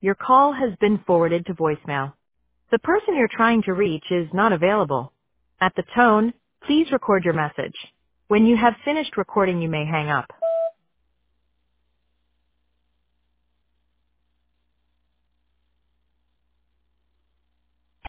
Your call has been forwarded to voicemail. The person you're trying to reach is not available. At the tone, please record your message. When you have finished recording, you may hang up.